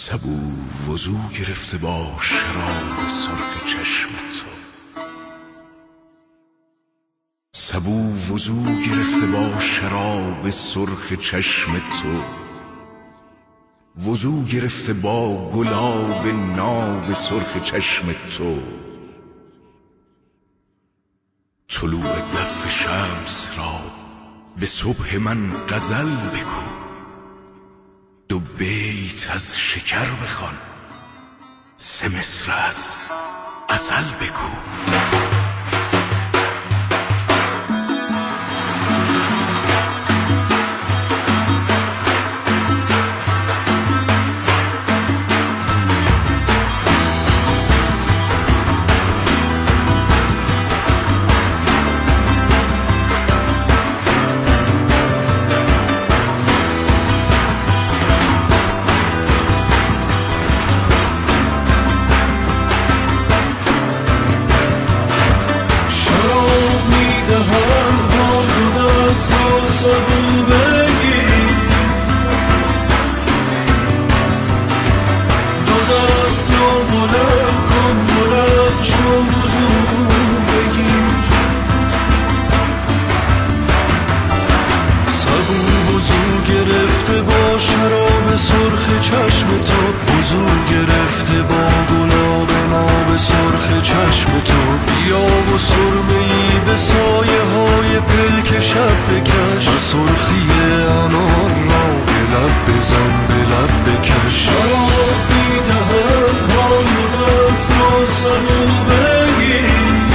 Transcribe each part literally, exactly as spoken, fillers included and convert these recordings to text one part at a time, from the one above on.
سبو وضو گرفته با شراب سرخ چشم تو، سبو وضو گرفته با شراب سرخ چشم تو، وضو گرفته با گلاب ناب سرخ چشم تو. طلوع دف شمس را به صبح من غزل بگو، دو بیت از شکر بخوان، سه مصر از غزل بگو. چشم تو وضو گرفته با گلاب ناب سرخ چشم تو، بیا و سرمه‌ای به سایه های پلک شب بکش و سرخی انار را به لب بزن به لب بکش. شراب میدهم های دست را سبو بگیر،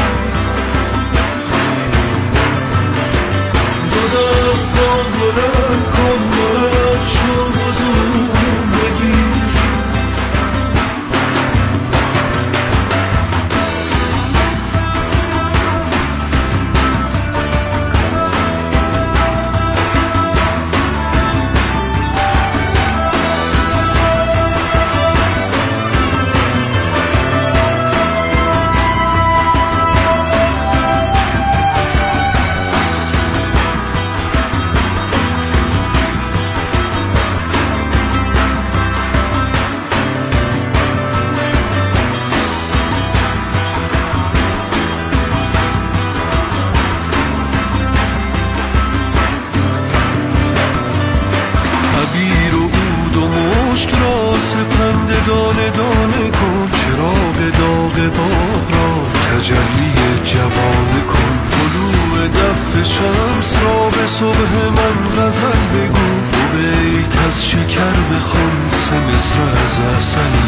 دو دست را بلند کن بلند شو وضو سپنده دانه دانه کن، چراغ داغ باغ را تجلی جوانه کن. طلوع دف شمس را به صبح من غزل بگو، دو بیت از شکر بخوان، سه مصر از عسل